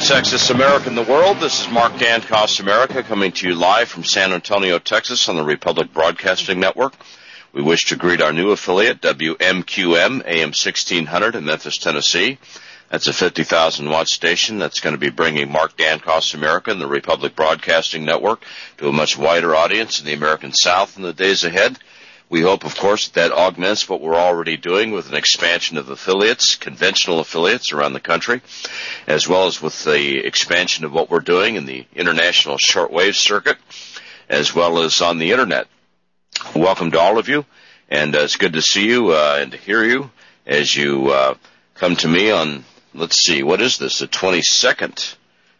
Texas, America, and the world. This is Mark Dancost, America, coming to you live from San Antonio, Texas, on the Republic Broadcasting Network. We wish to greet our new affiliate, WMQM, AM 1600 in Memphis, Tennessee. That's a 50,000-watt station that's going to be bringing Mark Dancost, America, and the Republic Broadcasting Network to a much wider audience in the American South in the days ahead. We hope, of course, that augments what we're already doing with an expansion of affiliates, conventional affiliates around the country, as well as with the expansion of what we're doing in the international shortwave circuit, as well as on the Internet. Welcome to all of you, and it's good to see you and to hear you as you come to me on, let's see, what is this, the 22nd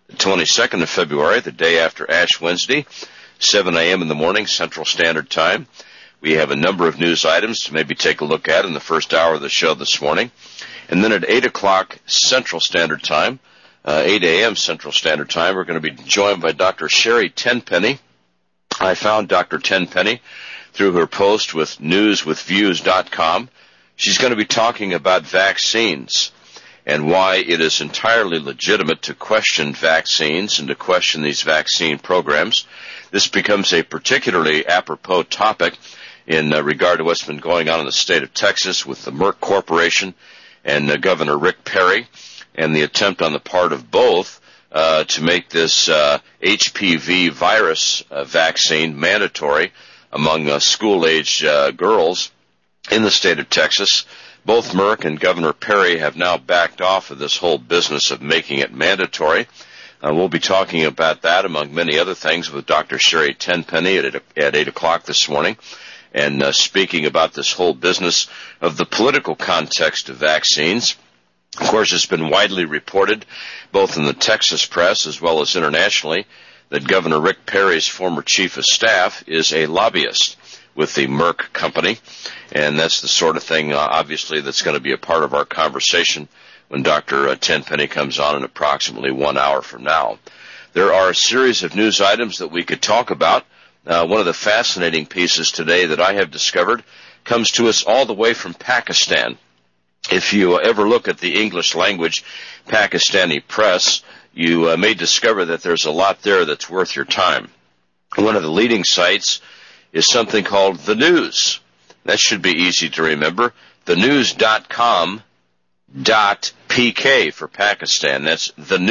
of February, the day after Ash Wednesday, 7 a.m. in the morning, Central Standard Time. We have a number of news items to maybe take a look at in the first hour of the show this morning. And then at 8 o'clock Central Standard Time, 8 a.m. Central Standard Time, we're going to be joined by Dr. Sherry Tenpenny. I found Dr. Tenpenny through her post with newswithviews.com. She's going to be talking about vaccines and why it is entirely legitimate to question vaccines and to question these vaccine programs. This becomes a particularly apropos topic in regard to what's been going on in the state of Texas with the Merck Corporation and Governor Rick Perry and the attempt on the part of both to make this HPV virus vaccine mandatory among school-age girls in the state of Texas. Both Merck and Governor Perry have now backed off of this whole business of making it mandatory. We'll be talking about that, among many other things, with Dr. Sherry Tenpenny at 8 o'clock this morning, and speaking about this whole business of the political context of vaccines. Of course, it's been widely reported, both in the Texas press as well as internationally, that Governor Rick Perry's former chief of staff is a lobbyist with the Merck company, and that's the sort of thing, obviously, that's going to be a part of our conversation when Dr. Tenpenny comes on in approximately 1 hour from now. There are a series of news items that we could talk about. One of the fascinating pieces today that I have discovered comes to us all the way from Pakistan. If you ever look at the English language Pakistani press, you may discover that there's a lot there that's worth your time. One of the leading sites is something called The News. That should be easy to remember. TheNews.com.pk for Pakistan. That's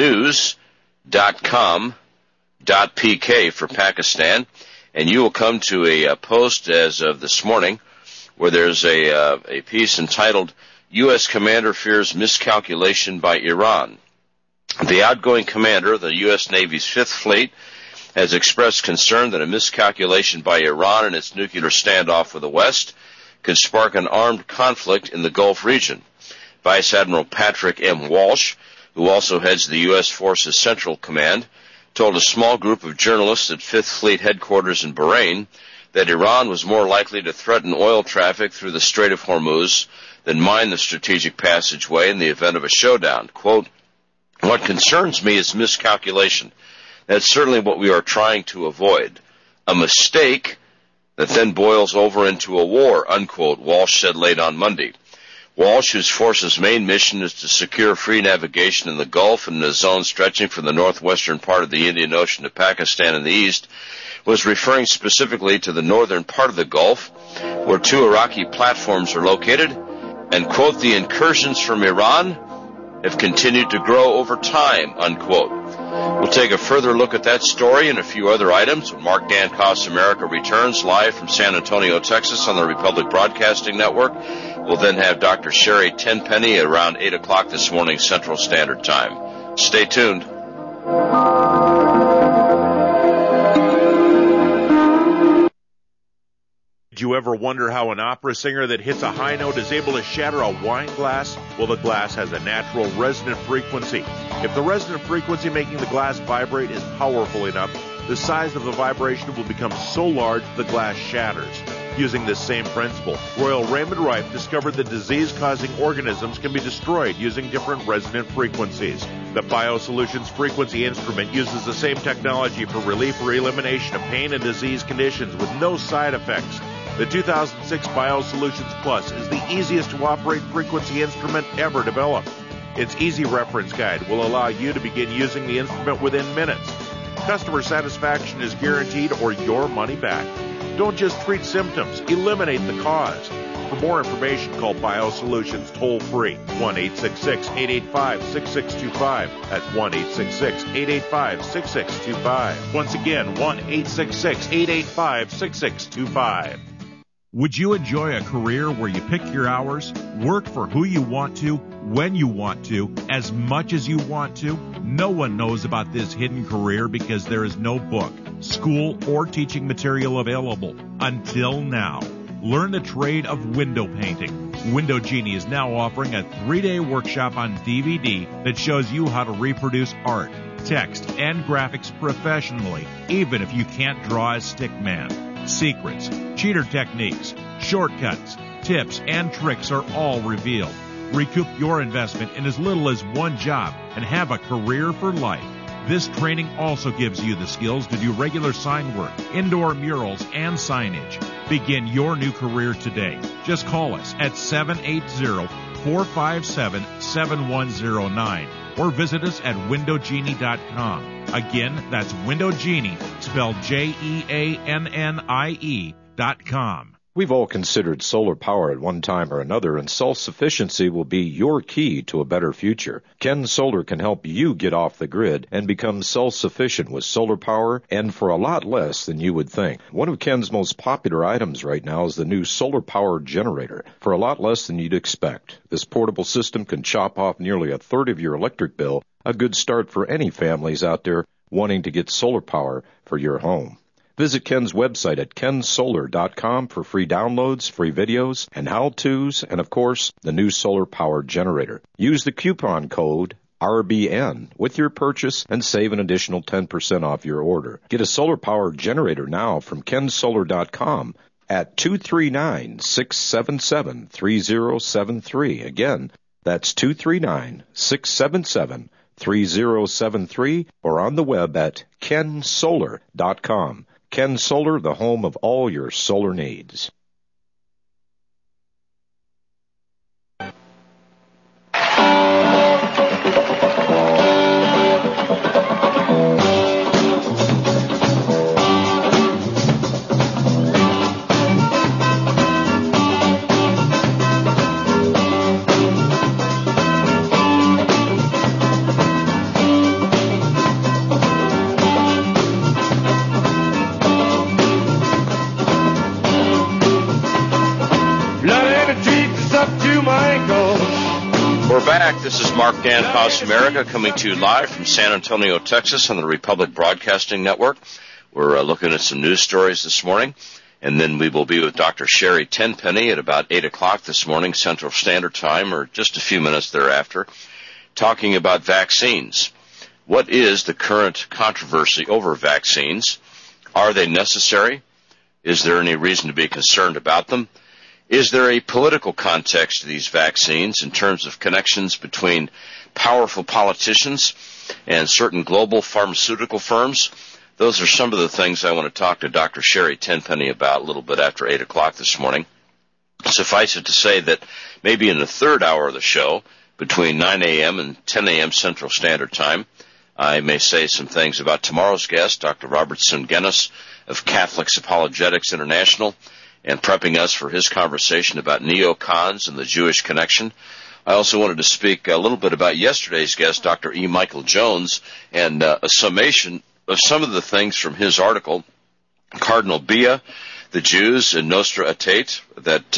TheNews.com.pk for Pakistan. And you will come to a post as of this morning where there's a piece entitled, U.S. Commander Fears Miscalculation by Iran. The outgoing commander of the U.S. Navy's Fifth Fleet has expressed concern that a miscalculation by Iran in its nuclear standoff with the West could spark an armed conflict in the Gulf region. Vice Admiral Patrick M. Walsh, who also heads the U.S. Forces Central Command, told a small group of journalists at Fifth Fleet headquarters in Bahrain that Iran was more likely to threaten oil traffic through the Strait of Hormuz than mine the strategic passageway in the event of a showdown. Quote, what concerns me is miscalculation. That's certainly what we are trying to avoid. A mistake that then boils over into a war, unquote, Walsh said late on Monday. Walsh, whose force's main mission is to secure free navigation in the Gulf and in a zone stretching from the northwestern part of the Indian Ocean to Pakistan in the east, was referring specifically to the northern part of the Gulf, where two Iraqi platforms are located, and, quote, the incursions from Iran have continued to grow over time, unquote. We'll take a further look at that story and a few other items when Mark Dancost America returns live from San Antonio, Texas on the Republic Broadcasting Network. We'll then have Dr. Sherry Tenpenny at around 8 o'clock this morning Central Standard Time. Stay tuned. Did you ever wonder how an opera singer that hits a high note is able to shatter a wine glass? Well, the glass has a natural resonant frequency. If the resonant frequency making the glass vibrate is powerful enough, the size of the vibration will become so large the glass shatters. Using this same principle, Royal Raymond Rife discovered that disease-causing organisms can be destroyed using different resonant frequencies. The BioSolutions Frequency Instrument uses the same technology for relief or elimination of pain and disease conditions with no side effects. The 2006 BioSolutions Plus is the easiest to operate frequency instrument ever developed. Its easy reference guide will allow you to begin using the instrument within minutes. Customer satisfaction is guaranteed or your money back. Don't just treat symptoms, eliminate the cause. For more information, call BioSolutions toll-free, 1-866-885-6625. That's 1-866-885-6625. Once again, 1-866-885-6625. Would you enjoy a career where you pick your hours, work for who you want to, when you want to, as much as you want to? No one knows about this hidden career because there is no book, school, or teaching material available until now. Learn the trade of window painting. Window Genie is now offering a 3-day workshop on DVD that shows you how to reproduce art, text, and graphics professionally, even if you can't draw a stick man. Secrets, cheater techniques, shortcuts, tips, and tricks are all revealed. Recoup your investment in as little as one job and have a career for life. This training also gives you the skills to do regular sign work, indoor murals, and signage. Begin your new career today. Just call us at 780-457-7109 or visit us at windowgenie.com. Again, that's Window Genie, spelled JEANNIE.com. We've all considered solar power at one time or another, and self-sufficiency will be your key to a better future. Ken Solar can help you get off the grid and become self-sufficient with solar power, and for a lot less than you would think. One of Ken's most popular items right now is the new solar power generator, for a lot less than you'd expect. This portable system can chop off nearly a third of your electric bill, a good start for any families out there wanting to get solar power for your home. Visit Ken's website at kensolar.com for free downloads, free videos, and how-tos, and of course, the new solar power generator. Use the coupon code RBN with your purchase and save an additional 10% off your order. Get a solar power generator now from kensolar.com at 239-677-3073. Again, that's 239-677-3073 or on the web at kensolar.com. Ken Solar, the home of all your solar needs. This is Mark Dan Cost America coming to you live from San Antonio, Texas on the Republic Broadcasting Network. We're looking at some news stories this morning, and then we will be with Dr. Sherry Tenpenny at about 8 o'clock this morning, Central Standard Time, or just a few minutes thereafter, talking about vaccines. What is the current controversy over vaccines? Are they necessary? Is there any reason to be concerned about them? Is there a political context to these vaccines in terms of connections between powerful politicians and certain global pharmaceutical firms? Those are some of the things I want to talk to Dr. Sherry Tenpenny about a little bit after 8 o'clock this morning. Suffice it to say that maybe in the third hour of the show, between 9 a.m. and 10 a.m. Central Standard Time, I may say some things about tomorrow's guest, Dr. Robert Sungenis of Catholics Apologetics International, and prepping us for his conversation about neocons and the Jewish connection. I also wanted to speak a little bit about yesterday's guest, Dr. E. Michael Jones, and a summation of some of the things from his article, Cardinal Bia, the Jews and Nostra Aetate, that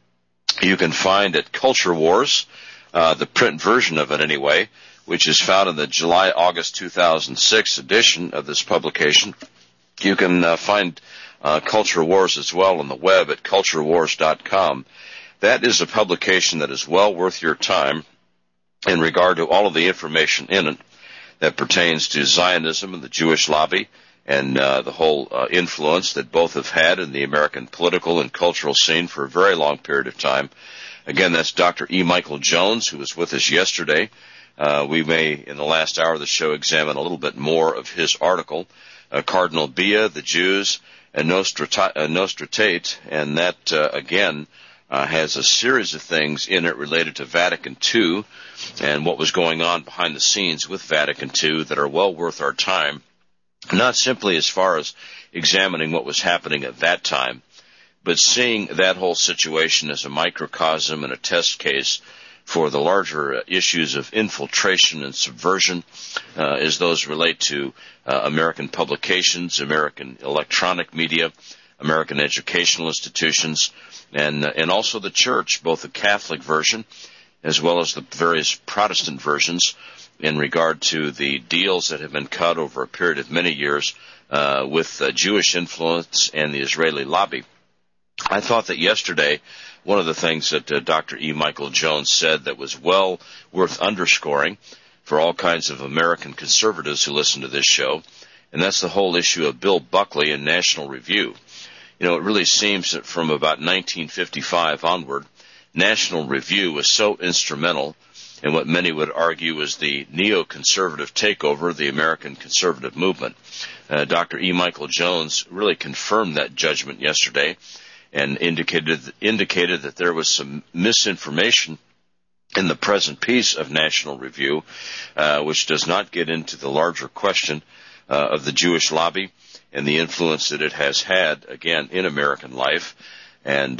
you can find at Culture Wars, the print version of it anyway, which is found in the July-August 2006 edition of this publication. You can find Culture Wars as well on the web at culturewars.com. That is a publication that is well worth your time in regard to all of the information in it that pertains to Zionism and the Jewish lobby and the whole influence that both have had in the American political and cultural scene for a very long period of time. Again, that's Dr. E. Michael Jones, who was with us yesterday. We may, in the last hour of the show, examine a little bit more of his article, Cardinal Bia, the Jews, and Nostra Aetate, and that, again, has a series of things in it related to Vatican II and what was going on behind the scenes with Vatican II that are well worth our time, not simply as far as examining what was happening at that time, but seeing that whole situation as a microcosm and a test case for the larger issues of infiltration and subversion, as those relate to American publications, American electronic media, American educational institutions, and also the church, both the Catholic version as well as the various Protestant versions, in regard to the deals that have been cut over a period of many years with Jewish influence and the Israeli lobby. I thought that yesterday one of the things that Dr. E. Michael Jones said that was well worth underscoring for all kinds of American conservatives who listen to this show, and that's the whole issue of Bill Buckley and National Review. You know, it really seems that from about 1955 onward, National Review was so instrumental in what many would argue was the neoconservative takeover of the American conservative movement. Dr. E. Michael Jones really confirmed that judgment yesterday and indicated that there was some misinformation in the present piece of National Review, which does not get into the larger question of the Jewish lobby and the influence that it has had, again, in American life. And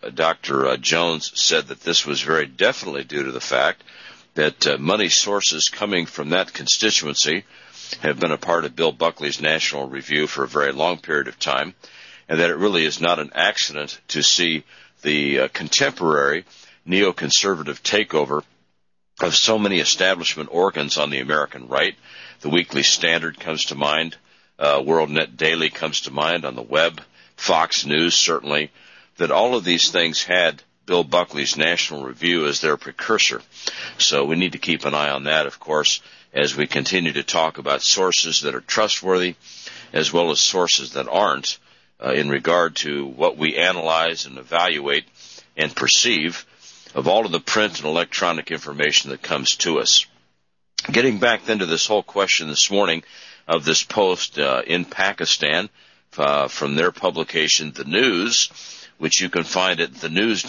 Dr. Jones said that this was very definitely due to the fact that money sources coming from that constituency have been a part of Bill Buckley's National Review for a very long period of time, and that it really is not an accident to see the contemporary neoconservative takeover of so many establishment organs on the American right. The Weekly Standard comes to mind, WorldNet Daily comes to mind on the web, Fox News certainly, that all of these things had Bill Buckley's National Review as their precursor. So we need to keep an eye on that, of course, as we continue to talk about sources that are trustworthy as well as sources that aren't, in regard to what we analyze and evaluate and perceive of all of the print and electronic information that comes to us. Getting back then to this whole question this morning of this post in Pakistan from their publication, The News, which you can find at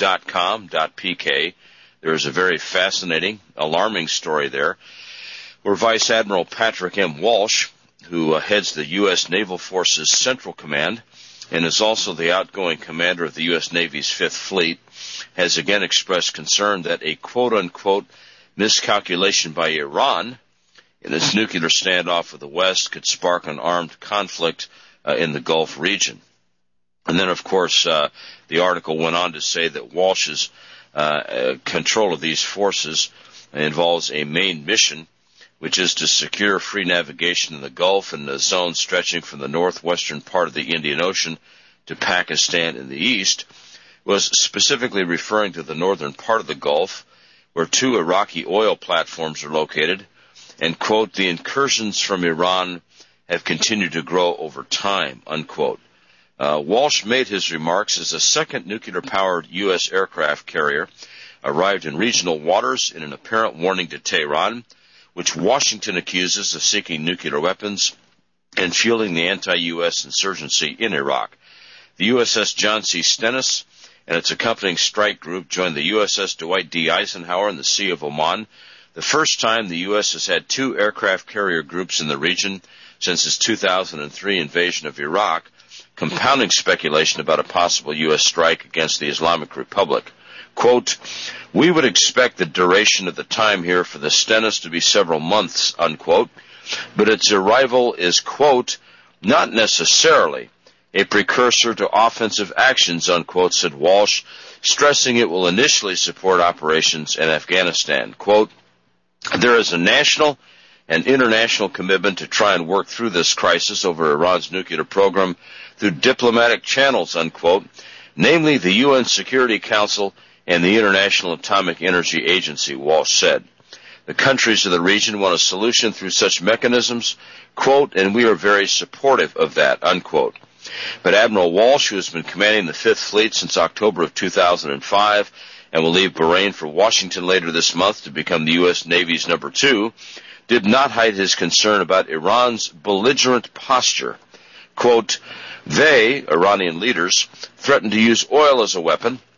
thenews.com.pk. There is a very fascinating, alarming story there where Vice Admiral Patrick M. Walsh, who heads the U.S. Naval Forces Central Command and is also the outgoing commander of the U.S. Navy's Fifth Fleet, has again expressed concern that a quote-unquote miscalculation by Iran in its nuclear standoff with the West could spark an armed conflict in the Gulf region. And then, of course, the article went on to say that Walsh's control of these forces involves a main mission, which is to secure free navigation in the Gulf and the zone stretching from the northwestern part of the Indian Ocean to Pakistan in the east, was specifically referring to the northern part of the Gulf, where 2 Iraqi oil platforms are located, and, quote, the incursions from Iran have continued to grow over time, unquote. Walsh made his remarks as a second nuclear-powered U.S. aircraft carrier arrived in regional waters in an apparent warning to Tehran, which Washington accuses of seeking nuclear weapons and fueling the anti-U.S. insurgency in Iraq. The USS John C. Stennis and its accompanying strike group joined the USS Dwight D. Eisenhower in the Sea of Oman, the first time the U.S. has had 2 aircraft carrier groups in the region since its 2003 invasion of Iraq, compounding speculation about a possible U.S. strike against the Islamic Republic. Quote, we would expect the duration of the time here for the Stennis to be several months, unquote, but its arrival is, quote, not necessarily a precursor to offensive actions, unquote, said Walsh, stressing it will initially support operations in Afghanistan. Quote, there is a national and international commitment to try and work through this crisis over Iran's nuclear program through diplomatic channels, unquote, namely the UN Security Council and the International Atomic Energy Agency, Walsh said. The countries of the region want a solution through such mechanisms, quote, and we are very supportive of that, unquote. But Admiral Walsh, who has been commanding the Fifth Fleet since October of 2005 and will leave Bahrain for Washington later this month to become the U.S. Navy's number 2, did not hide his concern about Iran's belligerent posture. Quote, they, Iranian leaders, threaten to use oil as a weapon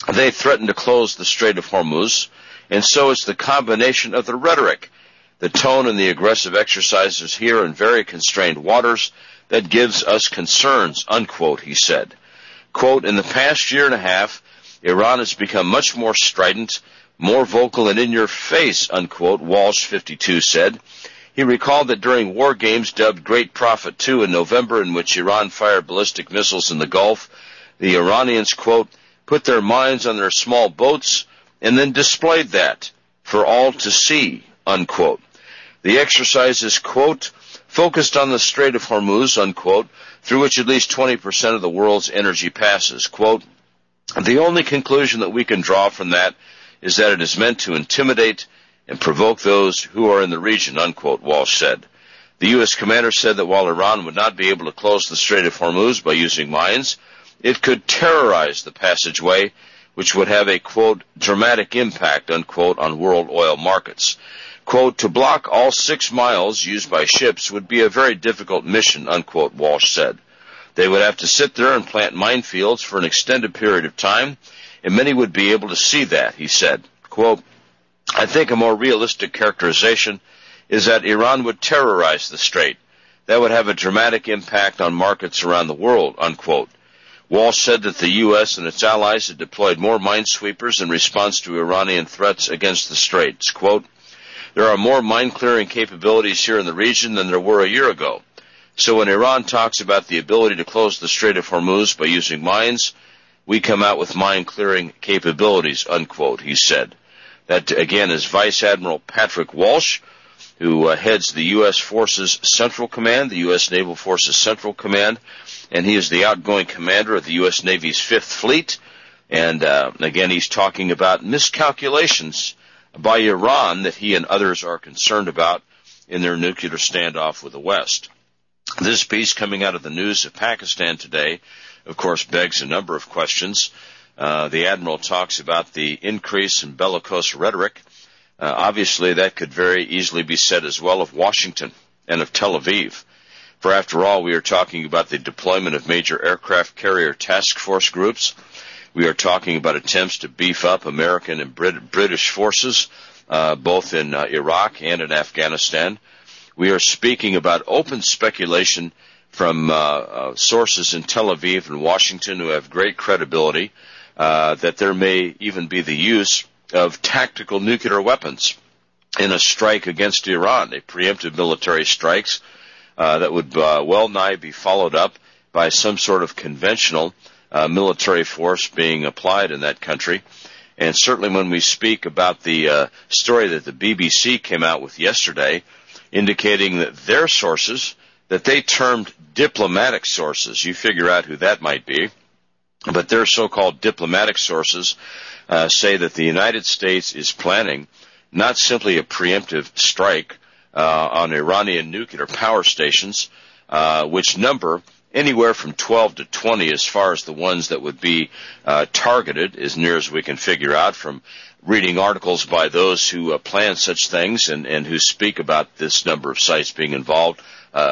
They threaten to close the Strait of Hormuz, and so is the combination of the rhetoric, the tone, and the aggressive exercises here in very constrained waters that gives us concerns, unquote, he said. Quote, in the past year and a half, Iran has become much more strident, more vocal and in your face, unquote, Walsh 52 said. He recalled that during war games dubbed Great Prophet 2 in November, in which Iran fired ballistic missiles in the Gulf, the Iranians, quote, put their minds on their small boats and then displayed that for all to see, unquote. The exercise is, quote, focused on the Strait of Hormuz, unquote, through which at least 20% of the world's energy passes. Quote, the only conclusion that we can draw from that is that it is meant to intimidate and provoke those who are in the region, unquote, Walsh said. The U.S. commander said that while Iran would not be able to close the Strait of Hormuz by using mines, it could terrorize the passageway, which would have a, quote, dramatic impact, unquote, on world oil markets. Quote, to block all 6 miles used by ships would be a very difficult mission, unquote, Walsh said. They would have to sit there and plant minefields for an extended period of time, and many would be able to see that, he said. Quote, I think a more realistic characterization is that Iran would terrorize the strait. That would have a dramatic impact on markets around the world, unquote. Walsh said that the U.S. and its allies had deployed more minesweepers in response to Iranian threats against the straits. Quote, there are more mine-clearing capabilities here in the region than there were a year ago. So when Iran talks about the ability to close the Strait of Hormuz by using mines, we come out with mine-clearing capabilities, unquote, he said. That, again, is Vice Admiral Patrick Walsh, who heads the U.S. Forces Central Command, the U.S. Naval Forces Central Command, and he is the outgoing commander of the U.S. Navy's Fifth Fleet. And, again, he's talking about miscalculations by Iran that he and others are concerned about in their nuclear standoff with the West. This piece coming out of the news of Pakistan today, of course, begs a number of questions. The Admiral talks about the increase in bellicose rhetoric. Obviously, that could very easily be said as well of Washington and of Tel Aviv. For after all, we are talking about the deployment of major aircraft carrier task force groups. We are talking about attempts to beef up American and British forces, both in Iraq and in Afghanistan. We are speaking about open speculation from sources in Tel Aviv and Washington who have great credibility that there may even be the use of tactical nuclear weapons in a strike against Iran, a preemptive military strikes that would well nigh be followed up by some sort of conventional military force being applied in that country. And certainly when we speak about the story that the BBC came out with yesterday, indicating that their sources, that they termed diplomatic sources, you figure out who that might be, but their so-called diplomatic sources say that the United States is planning not simply a preemptive strike on Iranian nuclear power stations, which number anywhere from 12 to 20 as far as the ones that would be targeted, as near as we can figure out from reading articles by those who plan such things and who speak about this number of sites being involved.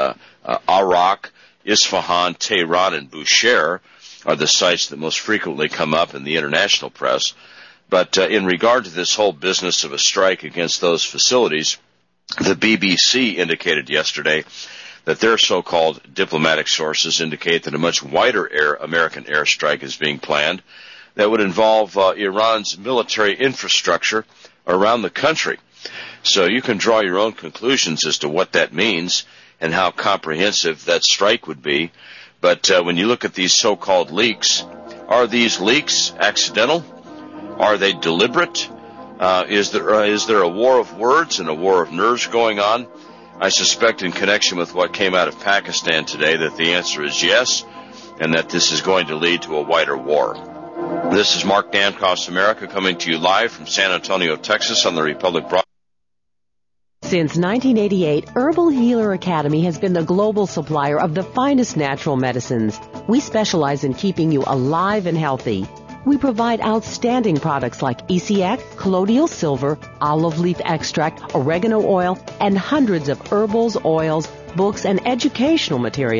Arak, Isfahan, Tehran, and Bushehr are the sites that most frequently come up in the international press. But in regard to this whole business of a strike against those facilities, the BBC indicated yesterday that their so-called diplomatic sources indicate that a much wider American airstrike is being planned that would involve Iran's military infrastructure around the country. So you can draw your own conclusions as to what that means and how comprehensive that strike would be. But when you look at these so-called leaks, are these leaks accidental? Are they deliberate? Is there a war of words and a war of nerves going on? I suspect in connection with what came out of Pakistan today that the answer is yes, and that this is going to lead to a wider war. This is Mark Dankoff, America, coming to you live from San Antonio, Texas on the Republic Broadcasting. Since 1988, Herbal Healer Academy has been the global supplier of the finest natural medicines. We specialize in keeping you alive and healthy. We provide outstanding products like ECX, colloidal silver, olive leaf extract, oregano oil, and hundreds of herbals, oils, books, and educational materials.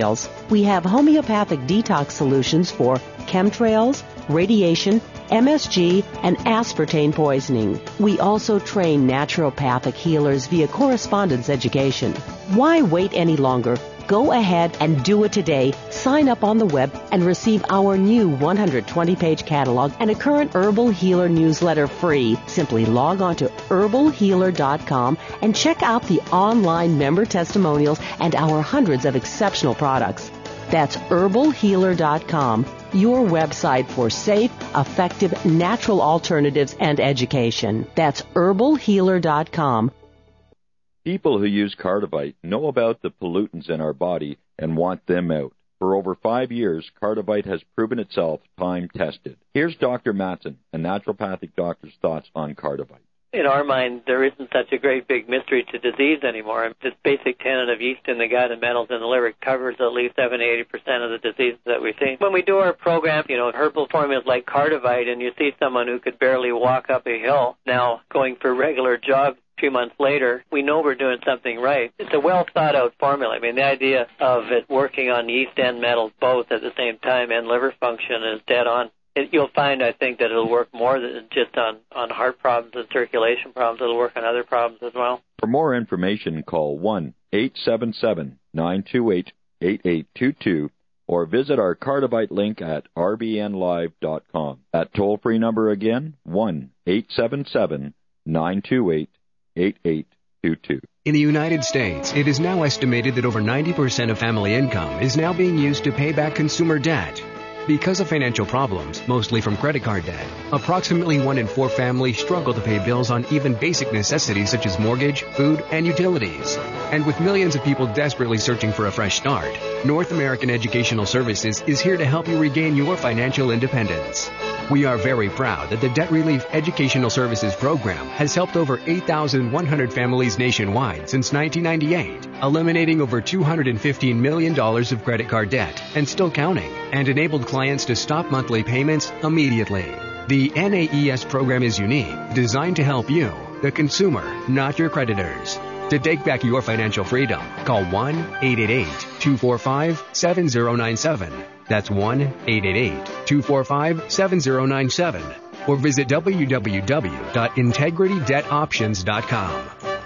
We have homeopathic detox solutions for chemtrails, radiation, MSG, and aspartame poisoning. We also train naturopathic healers via correspondence education. Why wait any longer? Go ahead and do it today. Sign up on the web and receive our new 120-page catalog and a current Herbal Healer newsletter free. Simply log on to herbalhealer.com and check out the online member testimonials and our hundreds of exceptional products. That's herbalhealer.com, your website for safe, effective, natural alternatives and education. That's herbalhealer.com. People who use Cardivite know about the pollutants in our body and want them out. For over 5 years, Cardivite has proven itself time-tested. Here's Dr. Matson, a naturopathic doctor's thoughts on Cardivite. In our mind, there isn't such a great big mystery to disease anymore. This basic tenet of yeast in the gut and metals in the liver covers at least 70-80% of the diseases that we see. When we do our program, herbal formulas like Cardivite, and you see someone who could barely walk up a hill now going for regular jogs 2 months later, we know we're doing something right. It's a well-thought-out formula. I mean, the idea of it working on yeast and metals both at the same time and liver function is dead on. You'll find, I think, that it'll work more than just on heart problems and circulation problems. It'll work on other problems as well. For more information, call 1-877-928-8822 or visit our Cardivite link at rbnlive.com. That toll-free number again, 1-877-928-8822. In the United States, it is now estimated that over 90% of family income is now being used to pay back consumer debt. Because of financial problems, mostly from credit card debt, approximately 1 in 4 families struggle to pay bills on even basic necessities such as mortgage, food, and utilities. And with millions of people desperately searching for a fresh start, North American Educational Services is here to help you regain your financial independence. We are very proud that the Debt Relief Educational Services Program has helped over 8,100 families nationwide since 1998, eliminating over $215 million of credit card debt and still counting, and enabled clients to stop monthly payments immediately. The NAES program is unique, designed to help you, the consumer, not your creditors. To take back your financial freedom, call 1-888-245-7097. That's 1-888-245-7097. Or visit www.integritydebtoptions.com.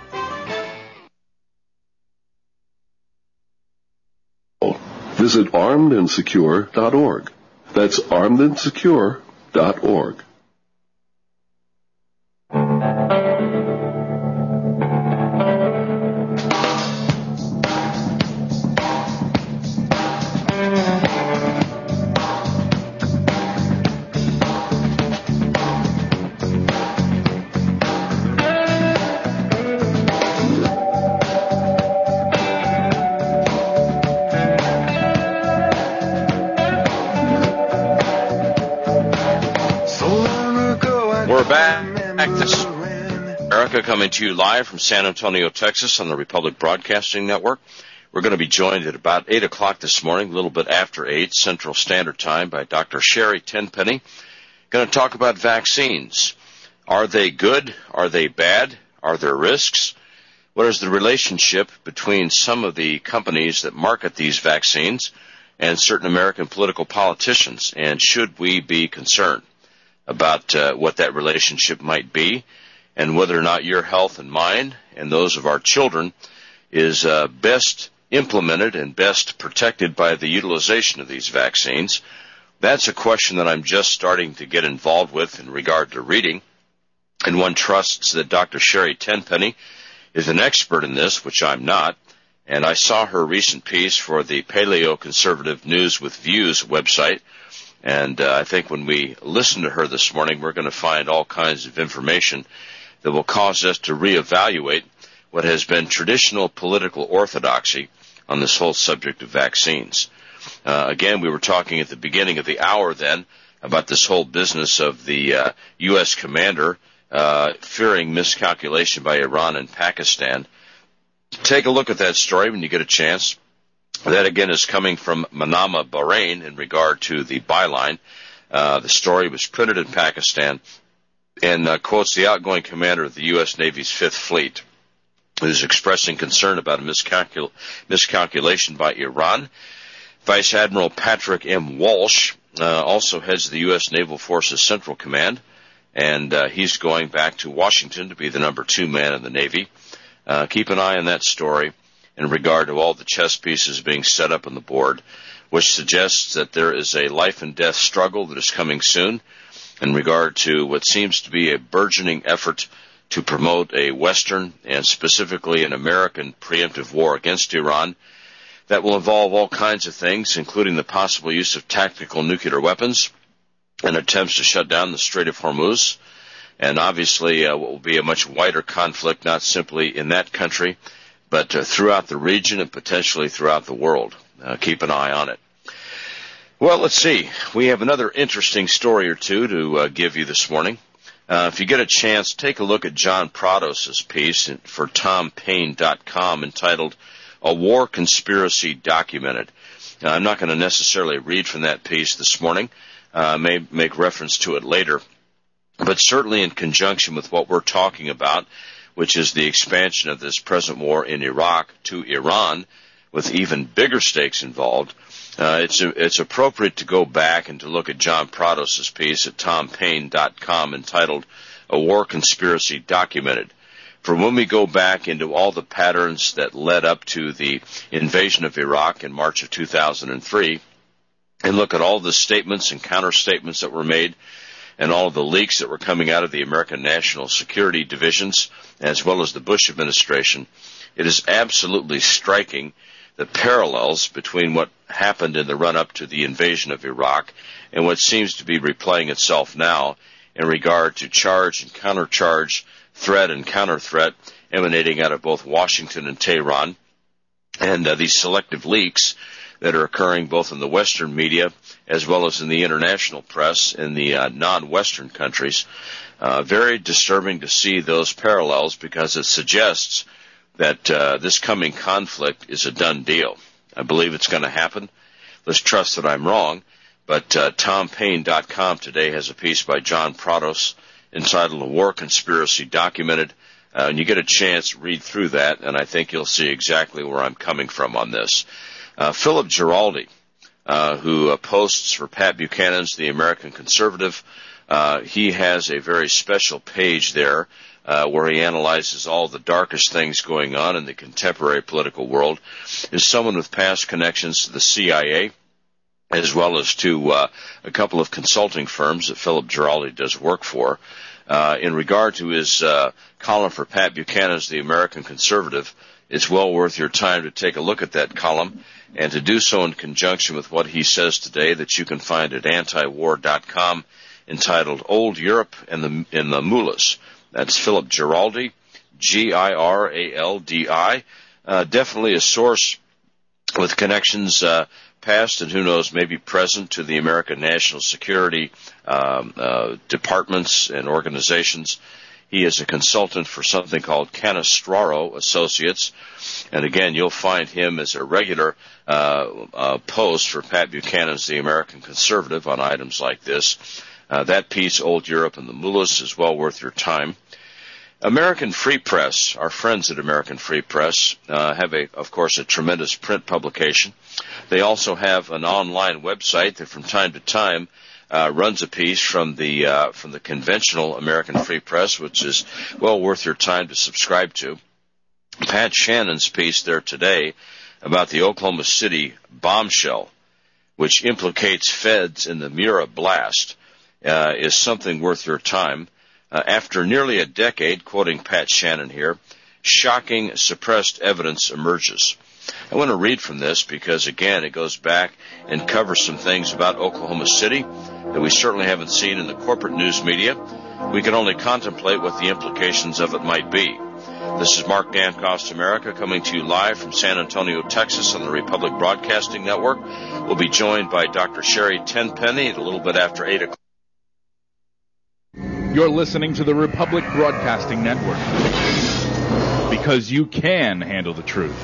Visit armedandsecure.org. That's armedandsecure.org. Coming to you live from San Antonio, Texas on the Republic Broadcasting Network. We're going to be joined at about 8 o'clock this morning, a little bit after 8 Central Standard Time, by Dr. Sherry Tenpenny. Going to talk about vaccines. Are they good? Are they bad? Are there risks? What is the relationship between some of the companies that market these vaccines and certain American political politicians? And should we be concerned about what that relationship might be, and whether or not your health and mine and those of our children is best implemented and best protected by the utilization of these vaccines? That's a question that I'm just starting to get involved with in regard to reading, and one trusts that Dr. Sherry Tenpenny is an expert in this, which I'm not, and I saw her recent piece for the Paleo Conservative News with Views website, and I think when we listen to her this morning, we're going to find all kinds of information that will cause us to reevaluate what has been traditional political orthodoxy on this whole subject of vaccines. Again, we were talking at the beginning of the hour then about this whole business of the U.S. commander fearing miscalculation by Iran and Pakistan. Take a look at that story when you get a chance. That, again, is coming from Manama, Bahrain, in regard to the byline. The story was printed in Pakistan and quotes the outgoing commander of the U.S. Navy's Fifth Fleet, who is expressing concern about a miscalculation by Iran. Vice Admiral Patrick M. Walsh also heads the U.S. Naval Forces Central Command, and he's going back to Washington to be the number 2 man in the Navy. Keep an eye on that story in regard to all the chess pieces being set up on the board, which suggests that there is a life and death struggle that is coming soon in regard to what seems to be a burgeoning effort to promote a Western and specifically an American preemptive war against Iran that will involve all kinds of things, including the possible use of tactical nuclear weapons and attempts to shut down the Strait of Hormuz, and obviously what will be a much wider conflict, not simply in that country, but throughout the region and potentially throughout the world. Keep an eye on it. Well, let's see. We have another interesting story or two to give you this morning. If you get a chance, take a look at John Prados' piece for TomPaine.com entitled A War Conspiracy Documented. I'm not going to necessarily read from that piece this morning. I may make reference to it later. But certainly in conjunction with what we're talking about, which is the expansion of this present war in Iraq to Iran, with even bigger stakes involved, it's appropriate to go back and to look at John Prados' piece at TomPaine.com entitled A War Conspiracy Documented. For when we go back into all the patterns that led up to the invasion of Iraq in March of 2003, and look at all the statements and counter-statements that were made, and all of the leaks that were coming out of the American National Security Divisions, as well as the Bush administration, it is absolutely striking the parallels between what happened in the run-up to the invasion of Iraq and what seems to be replaying itself now in regard to charge and countercharge, threat and counter-threat emanating out of both Washington and Tehran, and these selective leaks that are occurring both in the Western media as well as in the international press in the non-Western countries. Very disturbing to see those parallels because it suggests that this coming conflict is a done deal. I believe it's going to happen. Let's trust that I'm wrong. But TomPaine.com today has a piece by John Prados entitled A War Conspiracy Documented. And you get a chance, read through that, and I think you'll see exactly where I'm coming from on this. Philip Giraldi, who posts for Pat Buchanan's The American Conservative, he has a very special page there where he analyzes all the darkest things going on in the contemporary political world, is someone with past connections to the CIA, as well as to a couple of consulting firms that Philip Giraldi does work for. In regard to his column for Pat Buchanan's The American Conservative, it's well worth your time to take a look at that column and to do so in conjunction with what he says today that you can find at antiwar.com entitled Old Europe and the Mullahs. That's Philip Giraldi, Giraldi. Definitely a source with connections past and who knows maybe present to the American National Security departments and organizations. He is a consultant for something called Canestraro Associates. And again, you'll find him as a regular post for Pat Buchanan's The American Conservative on items like this. That piece, Old Europe and the Mullahs, is well worth your time. American Free Press, our friends at American Free Press, have, of course, a tremendous print publication. They also have an online website that from time to time runs a piece from the conventional American Free Press, which is well worth your time to subscribe to. Pat Shannon's piece there today about the Oklahoma City bombshell, which implicates feds in the Mura blast, is something worth your time. After nearly a decade, quoting Pat Shannon here, shocking suppressed evidence emerges. I want to read from this because, again, it goes back and covers some things about Oklahoma City that we certainly haven't seen in the corporate news media. We can only contemplate what the implications of it might be. This is Mark Dancost America coming to you live from San Antonio, Texas on the Republic Broadcasting Network. We'll be joined by Dr. Sherry Tenpenny at a little bit after 8 o'clock. You're listening to the Republic Broadcasting Network because you can handle the truth.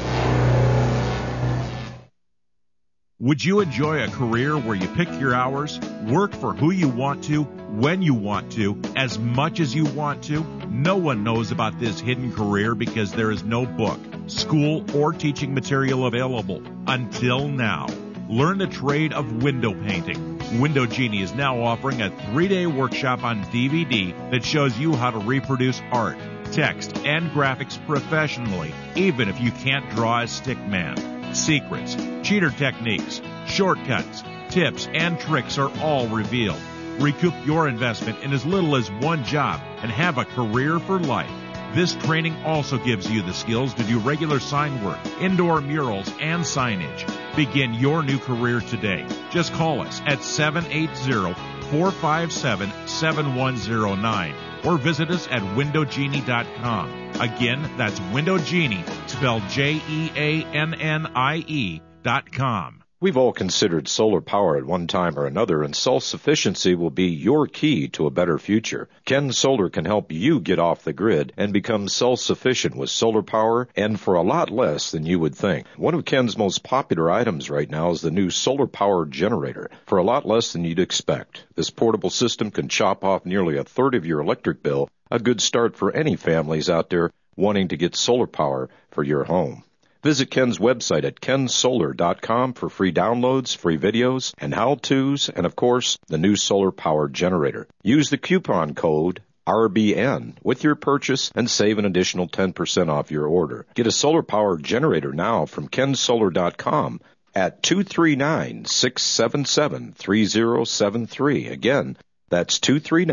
Would you enjoy a career where you pick your hours, work for who you want to, when you want to, as much as you want to? No one knows about this hidden career because there is no book, school, or teaching material available until now. Learn the trade of window painting. Window Genie is now offering a 3-day workshop on DVD that shows you how to reproduce art, text, and graphics professionally, even if you can't draw a stick man. Secrets, cheater techniques, shortcuts, tips, and tricks are all revealed. Recoup your investment in as little as one job and have a career for life. This training also gives you the skills to do regular sign work, indoor murals, and signage. Begin your new career today. Just call us at 780-457-7109 or visit us at windowgenie.com. Again, that's Window Genie, spelled JEANNIE.com. We've all considered solar power at one time or another, and self-sufficiency will be your key to a better future. Ken Solar can help you get off the grid and become self-sufficient with solar power, and for a lot less than you would think. One of Ken's most popular items right now is the new solar power generator, for a lot less than you'd expect. This portable system can chop off nearly a third of your electric bill, a good start for any families out there wanting to get solar power for your home. Visit Ken's website at kensolar.com for free downloads, free videos, and how-tos, and of course, the new solar power generator. Use the coupon code RBN with your purchase and save an additional 10% off your order. Get a solar power generator now from kensolar.com at 239-677-3073. Again, that's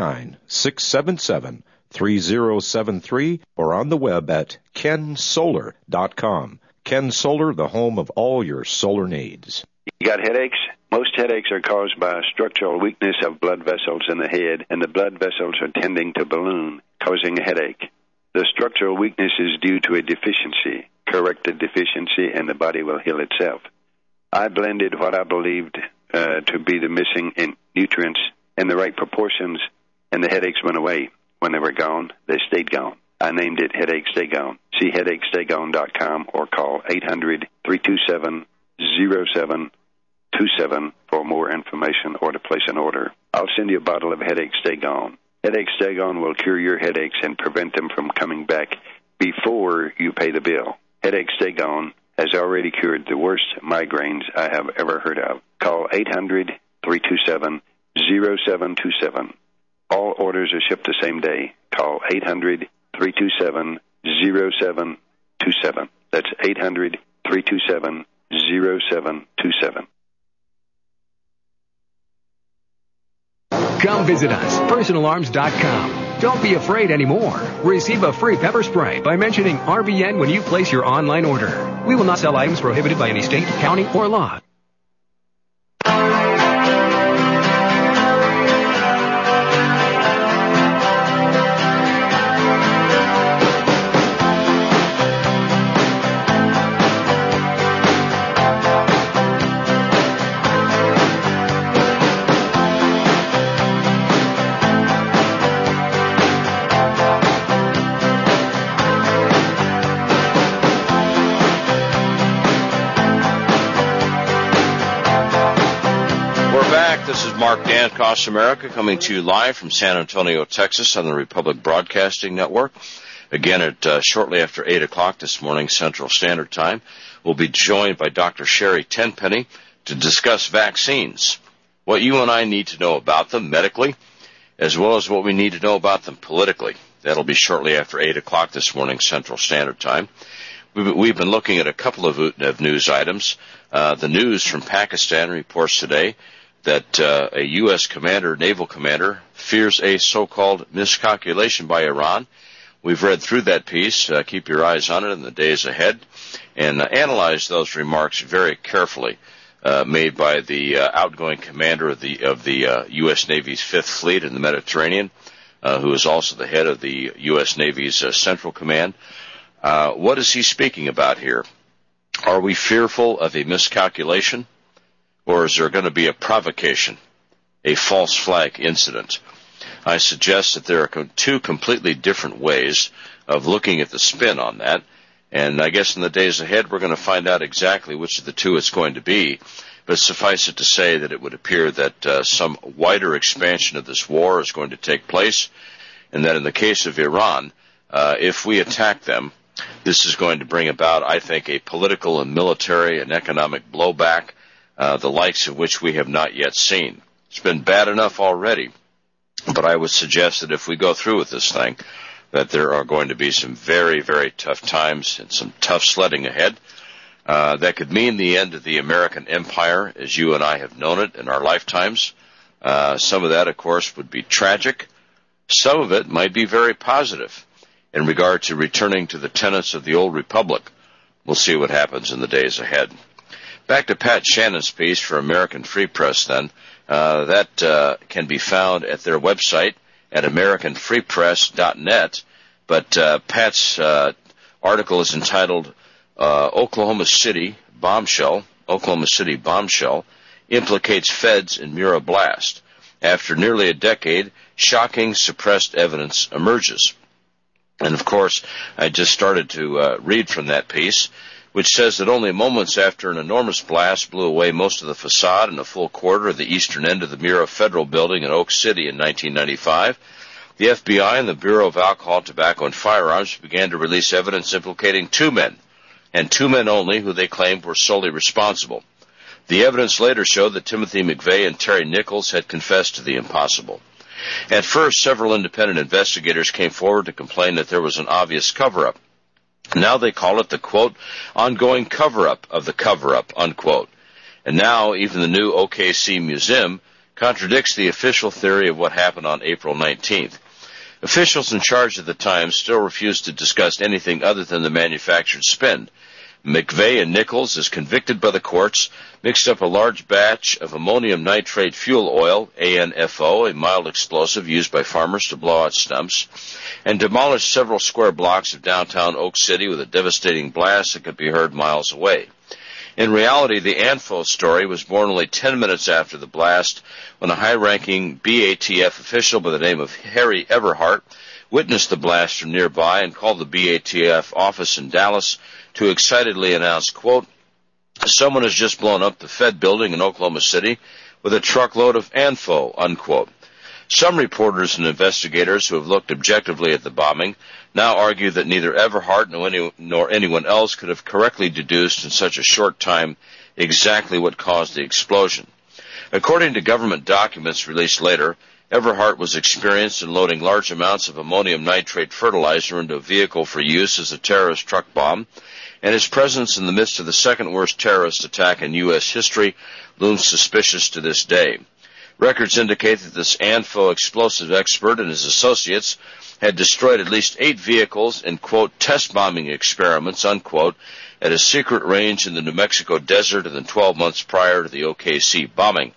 239-677-3073 or on the web at kensolar.com. Ken Solar, the home of all your solar needs. You got headaches? Most headaches are caused by a structural weakness of blood vessels in the head, and the blood vessels are tending to balloon, causing a headache. The structural weakness is due to a deficiency. Correct the deficiency, and the body will heal itself. I blended what I believed to be the missing nutrients in the right proportions, and the headaches went away. When they were gone, they stayed gone. I named it Headache Stay Gone. See headachestaygone.com or call 800-327-0727 for more information or to place an order. I'll send you a bottle of Headache Stay Gone. Headache Stay Gone will cure your headaches and prevent them from coming back before you pay the bill. Headache Stay Gone has already cured the worst migraines I have ever heard of. Call 800-327-0727. All orders are shipped the same day. Call 800-327-0727. That's 800-327-0727. Come visit us, personalarms.com. Don't be afraid anymore. Receive a free pepper spray by mentioning RBN when you place your online order. We will not sell items prohibited by any state, county, or law. This is Mark Across America coming to you live from San Antonio, Texas on the Republic Broadcasting Network. Again, at shortly after 8 o'clock this morning, Central Standard Time, we'll be joined by Dr. Sherry Tenpenny to discuss vaccines, what you and I need to know about them medically, as well as what we need to know about them politically. That'll be shortly after 8 o'clock this morning, Central Standard Time. We've been looking at a couple of news items. The news from Pakistan reports today that a U.S. naval commander, fears a so-called miscalculation by Iran. We've read through that piece. Keep your eyes on it in the days ahead and analyze those remarks very carefully made by the outgoing commander of the U.S. Navy's Fifth Fleet in the Mediterranean, who is also the head of the U.S. Navy's Central Command. What is he speaking about here? Are we fearful of a miscalculation? Or is there going to be a provocation, a false flag incident? I suggest that there are two completely different ways of looking at the spin on that, and I guess in the days ahead we're going to find out exactly which of the two it's going to be, but suffice it to say that it would appear that some wider expansion of this war is going to take place, and that in the case of Iran, if we attack them, this is going to bring about, I think, a political and military and economic blowback the likes of which we have not yet seen. It's been bad enough already, but I would suggest that if we go through with this thing, that there are going to be some very, very tough times and some tough sledding ahead. That could mean the end of the American empire as you and I have known it in our lifetimes. Some of that, of course, would be tragic. Some of it might be very positive in regard to returning to the tenets of the old republic. We'll see what happens in the days ahead. Back to Pat Shannon's piece for American Free Press, then. That can be found at their website at AmericanFreePress.net. But Pat's article is entitled Oklahoma City Bombshell Implicates Feds in Mura Blast. After nearly a decade, shocking suppressed evidence emerges. And, of course, I just started to read from that piece, which says that only moments after an enormous blast blew away most of the facade and a full quarter of the eastern end of the Mura Federal Building in Oak City in 1995, the FBI and the Bureau of Alcohol, Tobacco, and Firearms began to release evidence implicating two men, and two men only, who they claimed were solely responsible. The evidence later showed that Timothy McVeigh and Terry Nichols had confessed to the impossible. At first, several independent investigators came forward to complain that there was an obvious cover-up. Now they call it the, quote, ongoing cover-up of the cover-up, unquote. And now even the new OKC Museum contradicts the official theory of what happened on April 19th. Officials in charge at the time still refused to discuss anything other than the manufactured spin. McVeigh and Nichols, as convicted by the courts, mixed up a large batch of ammonium nitrate fuel oil, ANFO, a mild explosive used by farmers to blow out stumps, and demolished several square blocks of downtown Oak City with a devastating blast that could be heard miles away. In reality, the ANFO story was born only 10 minutes after the blast, when a high-ranking BATF official by the name of Harry Everhart witnessed the blast from nearby and called the BATF office in Dallas to excitedly announce, quote, someone has just blown up the Fed building in Oklahoma City with a truckload of ANFO, unquote. Some reporters and investigators who have looked objectively at the bombing now argue that neither Everhart nor anyone else could have correctly deduced in such a short time exactly what caused the explosion. According to government documents released later, Everhart was experienced in loading large amounts of ammonium nitrate fertilizer into a vehicle for use as a terrorist truck bomb, and his presence in the midst of the second worst terrorist attack in U.S. history looms suspicious to this day. Records indicate that this ANFO explosive expert and his associates had destroyed at least 8 vehicles in, quote, test bombing experiments, unquote, at a secret range in the New Mexico desert in the 12 months prior to the OKC bombing.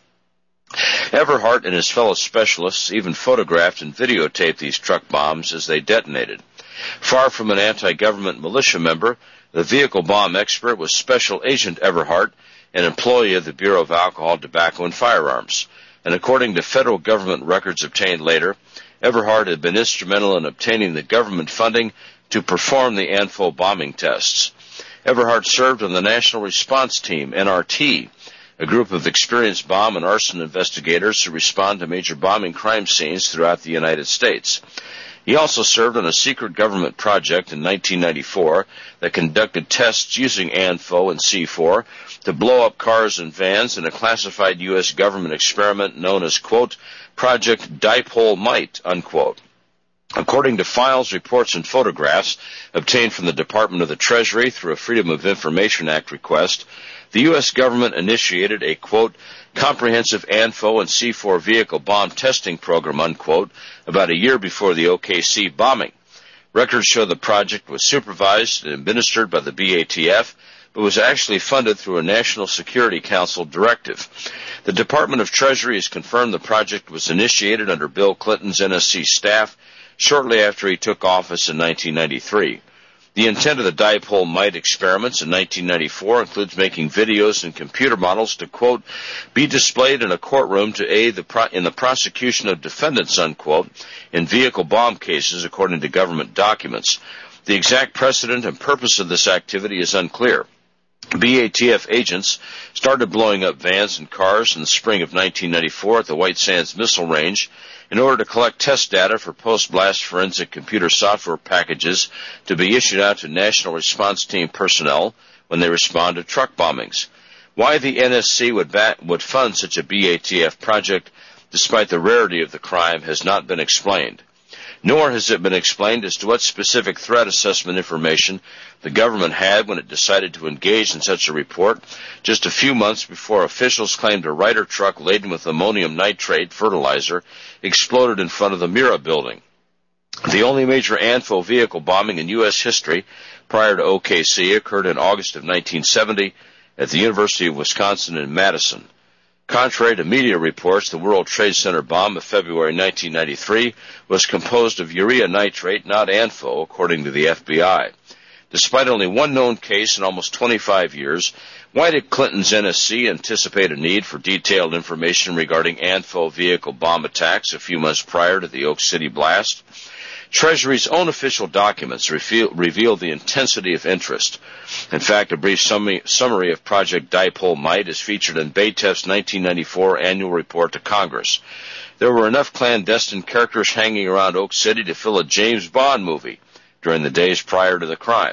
Everhart and his fellow specialists even photographed and videotaped these truck bombs as they detonated. Far from an anti-government militia member, the vehicle bomb expert was Special Agent Everhart, an employee of the Bureau of Alcohol, Tobacco, and Firearms. And according to federal government records obtained later, Everhart had been instrumental in obtaining the government funding to perform the ANFO bombing tests. Everhart served on the National Response Team, NRT, a group of experienced bomb and arson investigators who respond to major bombing crime scenes throughout the United States. He also served on a secret government project in 1994 that conducted tests using ANFO and C4 to blow up cars and vans in a classified U.S. government experiment known as, quote, Project Dipole Mite, unquote. According to files, reports, and photographs obtained from the Department of the Treasury through a Freedom of Information Act request, the U.S. government initiated a, quote, comprehensive ANFO and C4 vehicle bomb testing program, unquote, about a year before the OKC bombing. Records show the project was supervised and administered by the BATF, but was actually funded through a National Security Council directive. The Department of Treasury has confirmed the project was initiated under Bill Clinton's NSC staff shortly after he took office in 1993. The intent of the Dipole Mite experiments in 1994 includes making videos and computer models to, quote, be displayed in a courtroom to aid in the prosecution of defendants, unquote, in vehicle bomb cases, according to government documents. The exact precedent and purpose of this activity is unclear. BATF agents started blowing up vans and cars in the spring of 1994 at the White Sands Missile Range in order to collect test data for post-blast forensic computer software packages to be issued out to National Response Team personnel when they respond to truck bombings. Why the NSC would fund such a BATF project, despite the rarity of the crime, has not been explained. Nor has it been explained as to what specific threat assessment information the government had when it decided to engage in such a report just a few months before officials claimed a Ryder truck laden with ammonium nitrate fertilizer exploded in front of the Mira building. The only major ANFO vehicle bombing in U.S. history prior to OKC occurred in August of 1970 at the University of Wisconsin in Madison. Contrary to media reports, the World Trade Center bomb of February 1993 was composed of urea nitrate, not ANFO, according to the FBI. Despite only one known case in almost 25 years, why did Clinton's NSC anticipate a need for detailed information regarding ANFO vehicle bomb attacks a few months prior to the Oak City blast? Treasury's own official documents reveal the intensity of interest. In fact, a brief summary of Project Dipole Mite is featured in BATF's 1994 annual report to Congress. There were enough clandestine characters hanging around Oak City to fill a James Bond movie during the days prior to the crime.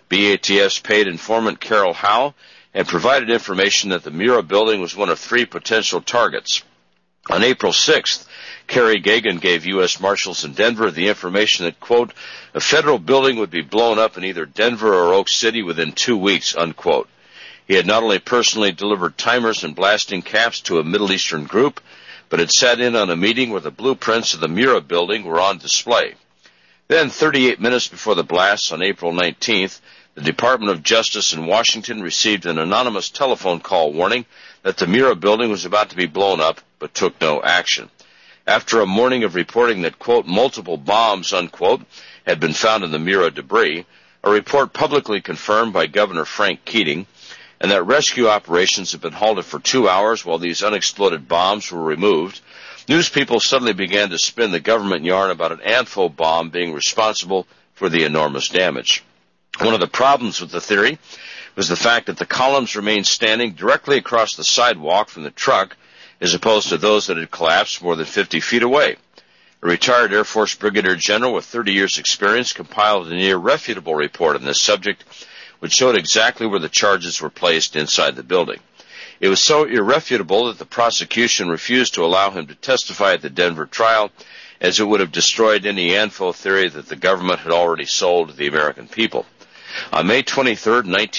BATF's paid informant Carol Howe had provided information that the Mira building was one of 3 potential targets. On April 6th, Kerry Gagan gave U.S. Marshals in Denver the information that, quote, a federal building would be blown up in either Denver or Oak City within 2 weeks, unquote. He had not only personally delivered timers and blasting caps to a Middle Eastern group, but had sat in on a meeting where the blueprints of the Mira building were on display. Then, 38 minutes before the blast on April 19th, the Department of Justice in Washington received an anonymous telephone call warning that the Mira building was about to be blown up, but took no action. After a morning of reporting that, quote, multiple bombs, unquote, had been found in the Mira debris, a report publicly confirmed by Governor Frank Keating, and that rescue operations had been halted for 2 hours while these unexploded bombs were removed, news people suddenly began to spin the government yarn about an ANFO bomb being responsible for the enormous damage. One of the problems with the theory was the fact that the columns remained standing directly across the sidewalk from the truck, as opposed to those that had collapsed more than 50 feet away. A retired Air Force Brigadier General with 30 years' experience compiled an irrefutable report on this subject, which showed exactly where the charges were placed inside the building. It was so irrefutable that the prosecution refused to allow him to testify at the Denver trial, as it would have destroyed any ANFO theory that the government had already sold to the American people. On May 23,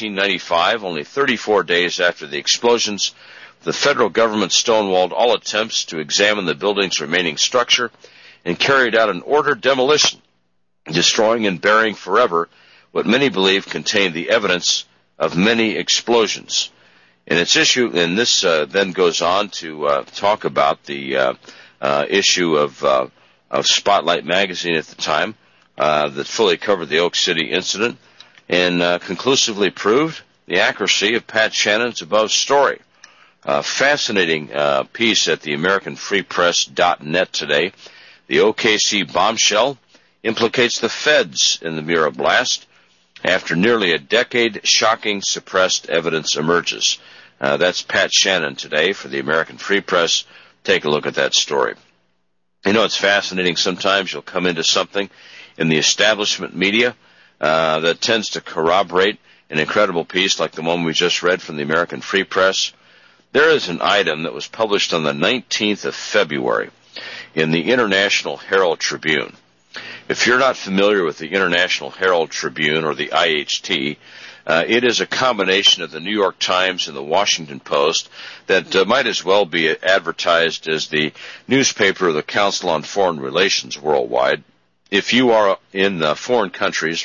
1995, only 34 days after the explosions, the federal government stonewalled all attempts to examine the building's remaining structure and carried out an ordered demolition, destroying and burying forever what many believe contained the evidence of many explosions. And this then goes on to talk about the issue of Spotlight magazine at the time that fully covered the Oak City incident and conclusively proved the accuracy of Pat Shannon's above story. Fascinating piece at the AmericanFreePress.net today. The OKC bombshell implicates the feds in the Mira blast. After nearly a decade, shocking suppressed evidence emerges. That's Pat Shannon today for the American Free Press. Take a look at that story. You know, it's fascinating. Sometimes you'll come into something in the establishment media that tends to corroborate an incredible piece like the one we just read from the American Free Press. There is an item that was published on the 19th of February in the International Herald Tribune. If you're not familiar with the International Herald Tribune, or the IHT, it is a combination of the New York Times and the Washington Post that might as well be advertised as the newspaper of the Council on Foreign Relations worldwide. If you are in foreign countries,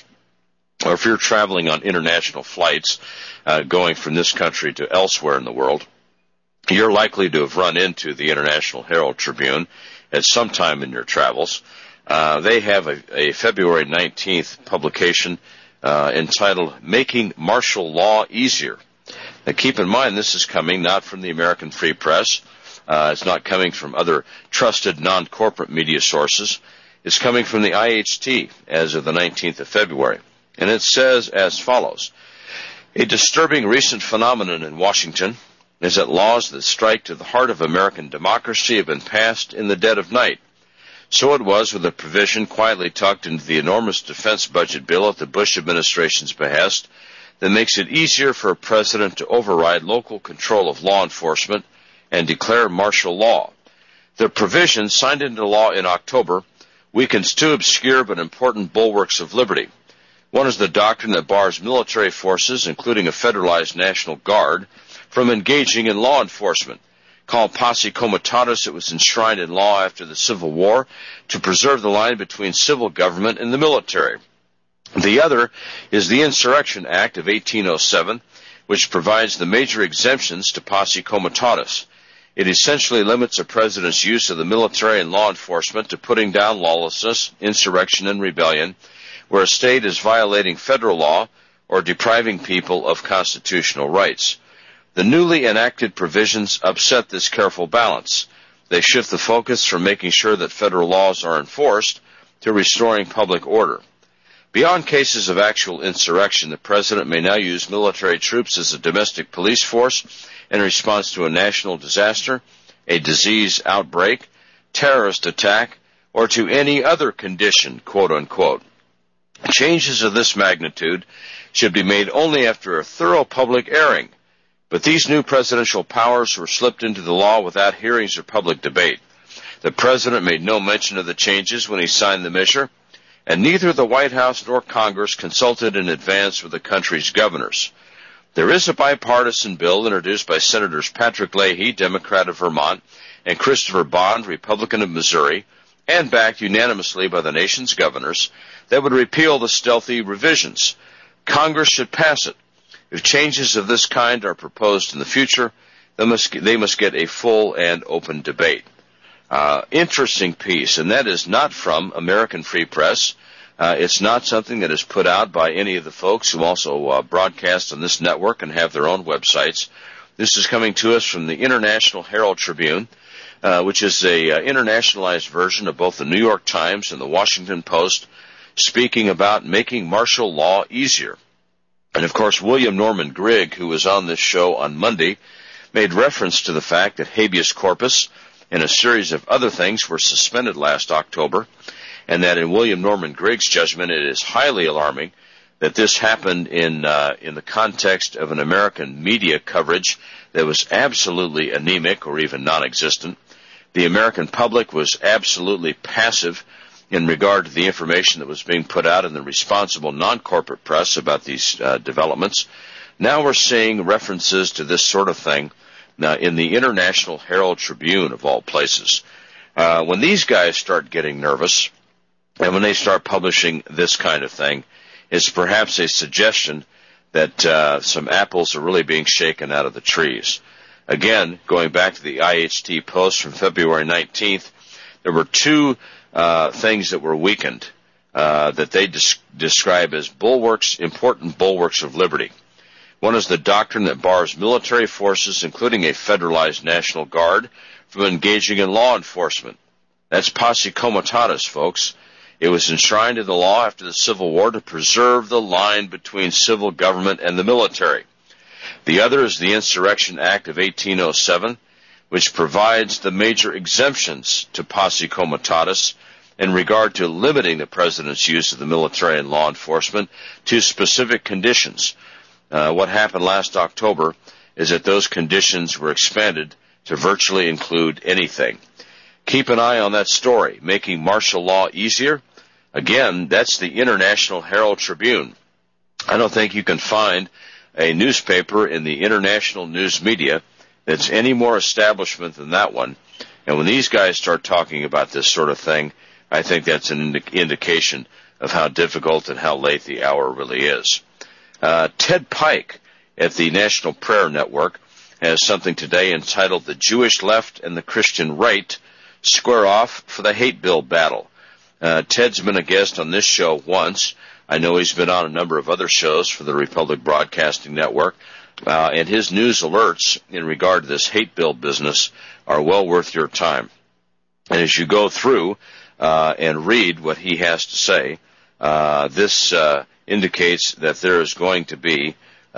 or if you're traveling on international flights going from this country to elsewhere in the world, you're likely to have run into the International Herald Tribune at some time in your travels. They have a February 19th publication entitled Making Martial Law Easier. Now keep in mind, this is coming not from the American Free Press. It's not coming from other trusted non-corporate media sources. It's coming from the IHT as of the 19th of February. And it says as follows: a disturbing recent phenomenon in Washington is that laws that strike to the heart of American democracy have been passed in the dead of night. So it was with a provision quietly tucked into the enormous defense budget bill at the Bush administration's behest that makes it easier for a president to override local control of law enforcement and declare martial law. The provision, signed into law in October, weakens two obscure but important bulwarks of liberty. One is the doctrine that bars military forces, including a federalized National Guard, from engaging in law enforcement. Called Posse Comitatus, it was enshrined in law after the Civil War to preserve the line between civil government and the military. The other is the Insurrection Act of 1807, which provides the major exemptions to Posse Comitatus. It essentially limits a president's use of the military and law enforcement to putting down lawlessness, insurrection, and rebellion, where a state is violating federal law or depriving people of constitutional rights. The newly enacted provisions upset this careful balance. They shift the focus from making sure that federal laws are enforced to restoring public order. Beyond cases of actual insurrection, the president may now use military troops as a domestic police force in response to a national disaster, a disease outbreak, terrorist attack, or to any other condition, quote unquote. Changes of this magnitude should be made only after a thorough public airing. But these new presidential powers were slipped into the law without hearings or public debate. The president made no mention of the changes when he signed the measure, and neither the White House nor Congress consulted in advance with the country's governors. There is a bipartisan bill introduced by Senators Patrick Leahy, Democrat of Vermont, and Christopher Bond, Republican of Missouri, and backed unanimously by the nation's governors, that would repeal the stealthy revisions. Congress should pass it. If changes of this kind are proposed in the future, they must get a full and open debate. Interesting piece, and that is not from American Free Press. It's not something that is put out by any of the folks who also broadcast on this network and have their own websites. This is coming to us from the International Herald Tribune, which is a internationalized version of both the New York Times and the Washington Post, speaking about making martial law easier. And, of course, William Norman Grigg, who was on this show on Monday, made reference to the fact that habeas corpus and a series of other things were suspended last October, and that in William Norman Grigg's judgment it is highly alarming that this happened in the context of an American media coverage that was absolutely anemic or even non-existent. The American public was absolutely passive in regard to the information that was being put out in the responsible non-corporate press about these developments. Now we're seeing references to this sort of thing now in the International Herald Tribune, of all places. When these guys start getting nervous, and when they start publishing this kind of thing, it's perhaps a suggestion that some apples are really being shaken out of the trees. Again, going back to the IHT post from February 19th, there were two things that were weakened that they describe as bulwarks, important bulwarks of liberty. One is the doctrine that bars military forces, including a federalized National Guard, from engaging in law enforcement. That's Posse Comitatus, folks. It was enshrined in the law after the Civil War to preserve the line between civil government and the military. The other is the Insurrection Act of 1807, which provides the major exemptions to Posse Comitatus in regard to limiting the president's use of the military and law enforcement to specific conditions. What happened last October is that those conditions were expanded to virtually include anything. Keep an eye on that story, making martial law easier. Again, that's the International Herald Tribune. I don't think you can find a newspaper in the international news media that's any more establishment than that one. And when these guys start talking about this sort of thing, I think that's an indication of how difficult and how late the hour really is. Ted Pike at the National Prayer Network has something today entitled "The Jewish Left and the Christian Right Square Off for the Hate Bill Battle." Ted's been a guest on this show once. I know he's been on a number of other shows for the Republic Broadcasting Network, and his news alerts in regard to this hate bill business are well worth your time. And as you go through and read what he has to say, this indicates that there is going to be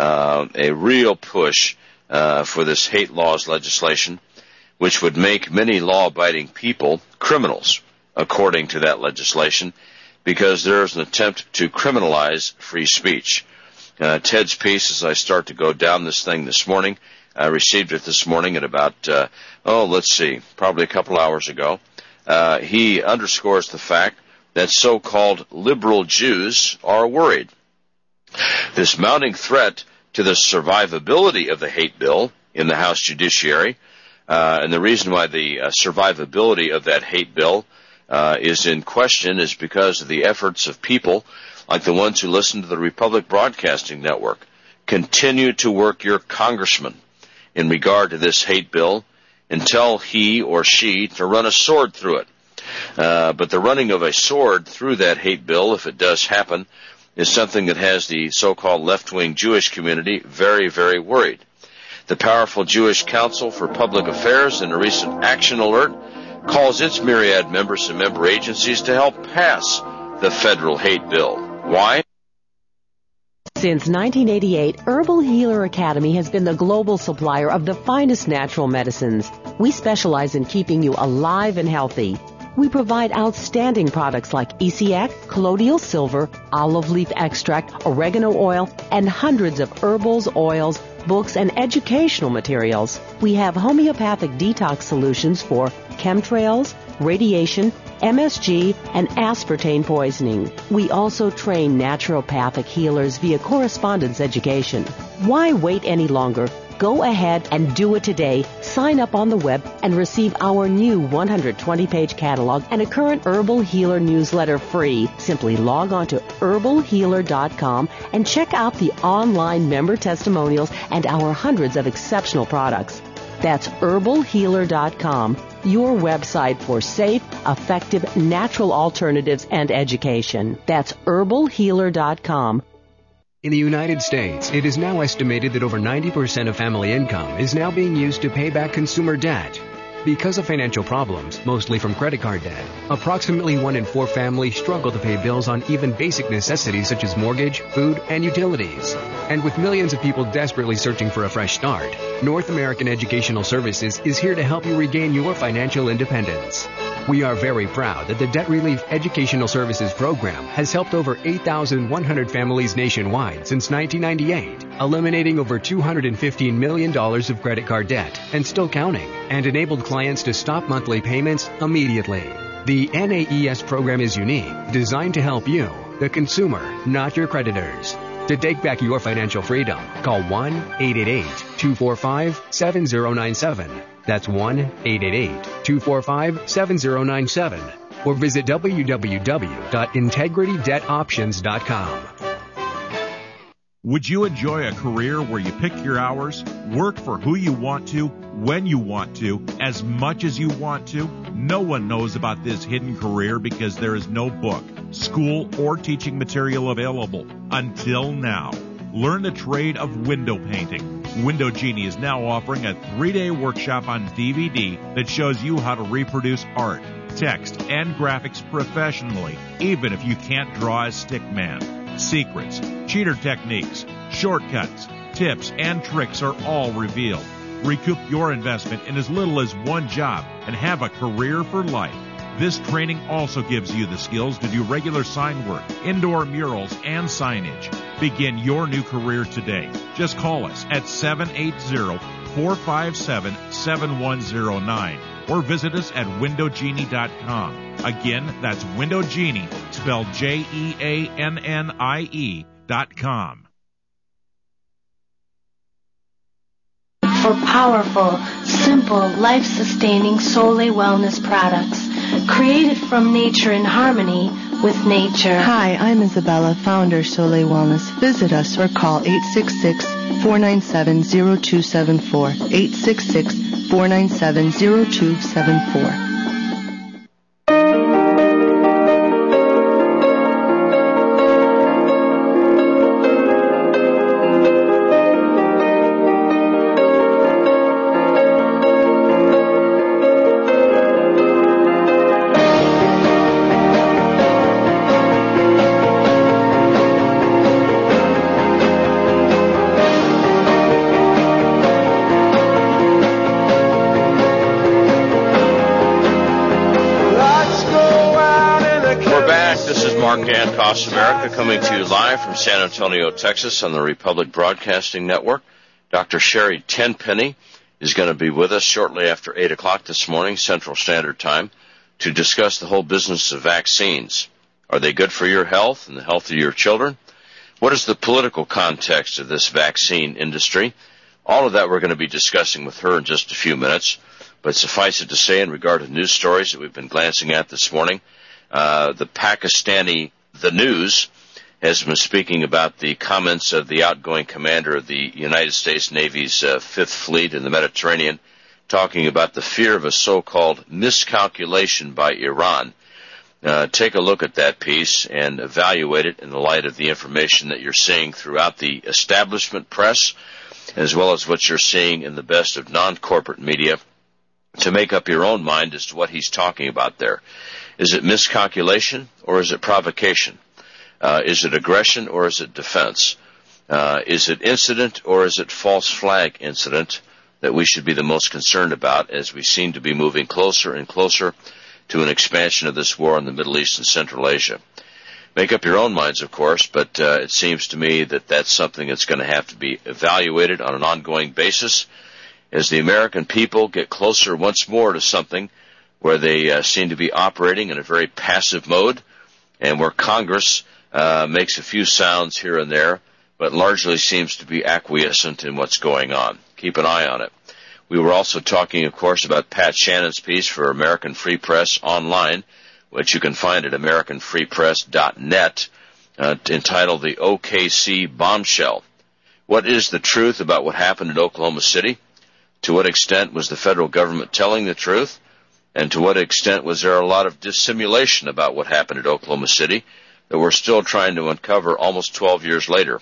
a real push for this hate laws legislation, which would make many law-abiding people criminals, according to that legislation, because there is an attempt to criminalize free speech. Ted's piece as I start to go down this thing this morning. I received it this morning at about, probably a couple hours ago. He underscores the fact that so-called liberal Jews are worried. This mounting threat to the survivability of the hate bill in the House Judiciary, and the reason why the survivability of that hate bill is in question is because of the efforts of people like the ones who listen to the Republic Broadcasting Network. Continue to work your congressman in regard to this hate bill and tell he or she to run a sword through it. But the running of a sword through that hate bill, if it does happen, is something that has the so-called left-wing Jewish community very, very worried. The powerful Jewish Council for Public Affairs, in a recent action alert, calls its myriad members and member agencies to help pass the federal hate bill. Why? Since 1988, Herbal Healer Academy has been the global supplier of the finest natural medicines. We specialize in keeping you alive and healthy. We provide outstanding products like ECX, colloidal silver, olive leaf extract, oregano oil, and hundreds of herbals, oils, books, and educational materials. We have homeopathic detox solutions for chemtrails, radiation, MSG, and aspartame poisoning. We also train naturopathic healers via correspondence education. Why wait any longer? Go ahead and do it today. Sign up on the web and receive our new 120-page catalog and a current Herbal Healer newsletter free. Simply log on to herbalhealer.com and check out the online member testimonials and our hundreds of exceptional products. That's herbalhealer.com, your website for safe, effective, natural alternatives and education. That's herbalhealer.com. In the United States, it is now estimated that over 90% of family income is now being used to pay back consumer debt. Because of financial problems, mostly from credit card debt, approximately 1 in 4 families struggle to pay bills on even basic necessities such as mortgage, food, and utilities. And with millions of people desperately searching for a fresh start, North American Educational Services is here to help you regain your financial independence. We are very proud that the Debt Relief Educational Services Program has helped over 8,100 families nationwide since 1998, eliminating over $215 million of credit card debt and still counting, and enabled clients to stop monthly payments immediately. The NAES program is unique, designed to help you, the consumer, not your creditors. To take back your financial freedom, call 1-888-245-7097. That's 1-888-245-7097. Or visit www.integritydebtoptions.com. Would you enjoy a career where you pick your hours, work for who you want to, when you want to, as much as you want to? No one knows about this hidden career because there is no book, school, or teaching material available until now. Learn the trade of window painting. Window Genie is now offering a 3-day workshop on DVD that shows you how to reproduce art, text, and graphics professionally, even if you can't draw a stick man. Secrets, cheater techniques, shortcuts, tips, and tricks are all revealed. Recoup your investment in as little as one job and have a career for life. This training also gives you the skills to do regular sign work, indoor murals, and signage. Begin your new career today. Just call us at 780-457-7109 or visit us at windowgenie.com. Again, that's Window Genie, spelled JEANNIE.com. For powerful, simple, life-sustaining Soleil Wellness products, created from nature in harmony with nature. Hi, I'm Isabella, founder Soleil Wellness. Visit us or call 866-497-0274. 866-497-0274. back. This is Mark Dankoff's America, coming to you live from San Antonio, Texas on the Republic Broadcasting Network. Dr. Sherry Tenpenny is going to be with us shortly after 8 o'clock this morning, Central Standard Time, to discuss the whole business of vaccines. Are they good for your health and the health of your children? What is the political context of this vaccine industry? All of that we're going to be discussing with her in just a few minutes. But suffice it to say, in regard to news stories that we've been glancing at this morning, the Pakistani The News has been speaking about the comments of the outgoing commander of the United States Navy's Fifth Fleet in the Mediterranean, talking about the fear of a so-called miscalculation by Iran. Take a look at that piece and evaluate it in the light of the information that you're seeing throughout the establishment press, as well as what you're seeing in the best of non-corporate media, to make up your own mind as to what he's talking about there. Is it miscalculation or is it provocation? Is it aggression or is it defense? Is it incident or is it false flag incident that we should be the most concerned about as we seem to be moving closer and closer to an expansion of this war in the Middle East and Central Asia? Make up your own minds, of course, but it seems to me that that's something that's going to have to be evaluated on an ongoing basis as the American people get closer once more to something where they seem to be operating in a very passive mode, and where Congress makes a few sounds here and there, but largely seems to be acquiescent in what's going on. Keep an eye on it. We were also talking, of course, about Pat Shannon's piece for American Free Press online, which you can find at AmericanFreePress.net, entitled The OKC Bombshell. What is the truth about what happened in Oklahoma City? To what extent was the federal government telling the truth? And to what extent was there a lot of dissimulation about what happened at Oklahoma City that we're still trying to uncover almost 12 years later?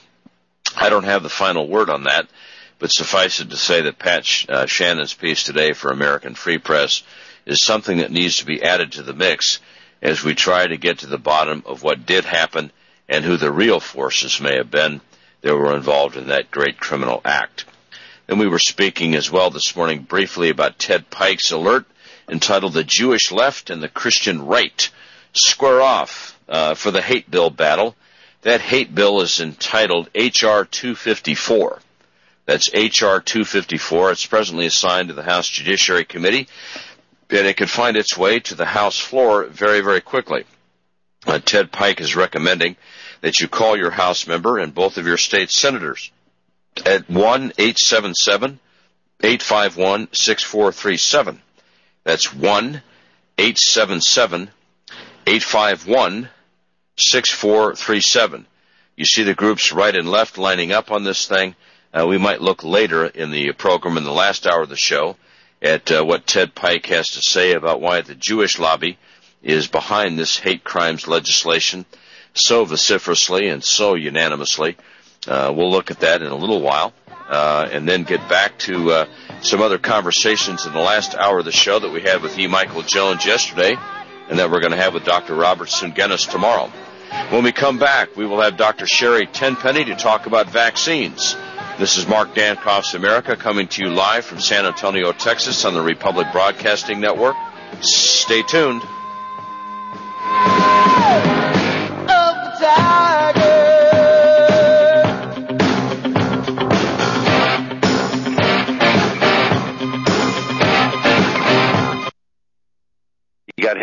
I don't have the final word on that, but suffice it to say that Pat Shannon's piece today for American Free Press is something that needs to be added to the mix as we try to get to the bottom of what did happen and who the real forces may have been that were involved in that great criminal act. And we were speaking as well this morning briefly about Ted Pike's alert entitled The Jewish Left and the Christian Right Square Off for the Hate Bill Battle. That hate bill is entitled H.R. 254. That's H.R. 254. It's presently assigned to the House Judiciary Committee, and it could find its way to the House floor very, very quickly. Ted Pike is recommending that you call your House member and both of your state senators at 1-877-851-6437. That's 1-877-851-6437. You see the groups right and left lining up on this thing. We might look later in the program, in the last hour of the show, at what Ted Pike has to say about why the Jewish lobby is behind this hate crimes legislation so vociferously and so unanimously. We'll look at that in a little while, and then get back to some other conversations in the last hour of the show that we had with E. Michael Jones yesterday, and that we're going to have with Dr. Robert Sungenis tomorrow. When we come back, we will have Dr. Sherry Tenpenny to talk about vaccines. This is Mark Dankoff's America, coming to you live from San Antonio, Texas on the Republic Broadcasting Network. Stay tuned.